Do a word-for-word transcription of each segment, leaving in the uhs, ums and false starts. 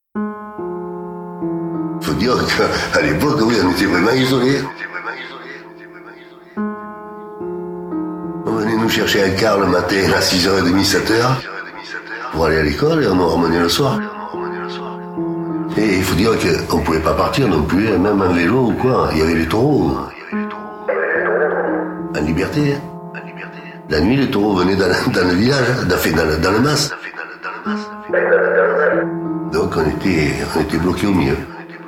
Il faut dire qu'à l'époque, oui, on était vraiment isolés. On venait nous chercher un quart le matin à six heures trente, sept heures, pour aller à l'école et on nous ramenait le soir. Et il faut dire qu'on ne pouvait pas partir non plus, même en vélo ou quoi. Il y avait les taureaux. En liberté. La nuit, les taureaux venaient dans, dans le village, dans, dans, dans le mas. Donc on était, on était bloqués au milieu.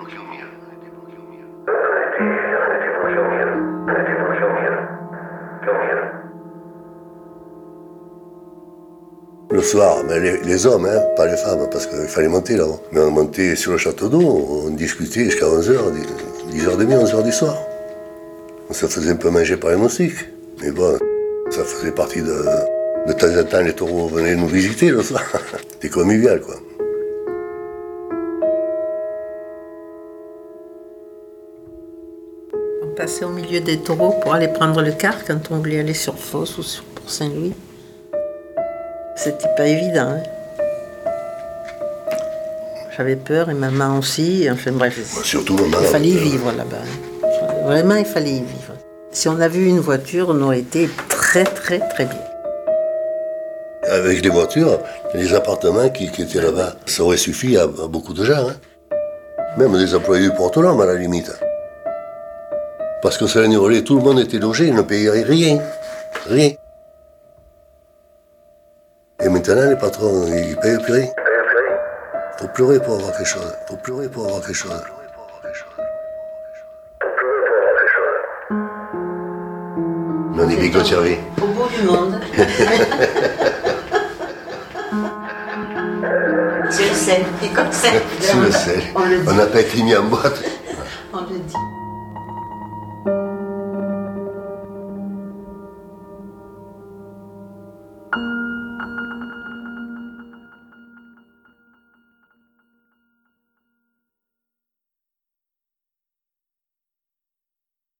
Le soir, ben les, les hommes, hein, pas les femmes, parce qu'il fallait monter là-haut. Mais on montait sur le château d'eau, on discutait jusqu'à onze heures, dix heures trente, onze heures du soir. On se faisait un peu manger par les moustiques. Mais bon, ça faisait partie de... De temps en temps, les taureaux venaient nous visiter le soir. C'était convivial, quoi. On passait au milieu des taureaux pour aller prendre le car quand on voulait aller sur Fosse ou sur Port-Saint-Louis. C'était pas évident. Hein. J'avais peur et maman aussi. Enfin bref, bah, surtout maman, il fallait y euh... vivre là-bas. Vraiment, il fallait y vivre. Si on avait eu une voiture, on aurait été très très très bien. Avec les voitures, les appartements qui, qui étaient là-bas, ça aurait suffi à, à beaucoup de gens. Hein. Même des employés du Port-Hollande à la limite. Parce que ça relais, tout le monde était logé, ils ne payaient rien. Rien. Et maintenant, les patrons, ils ne payent plus rien. Il faut pleurer pour avoir quelque chose. Il faut pleurer pour avoir quelque chose. On est bien conservés. Au bout du monde. C'est le sel, et comme ça. C'est le sel. On n'a pas été mis en boîte. On le dit.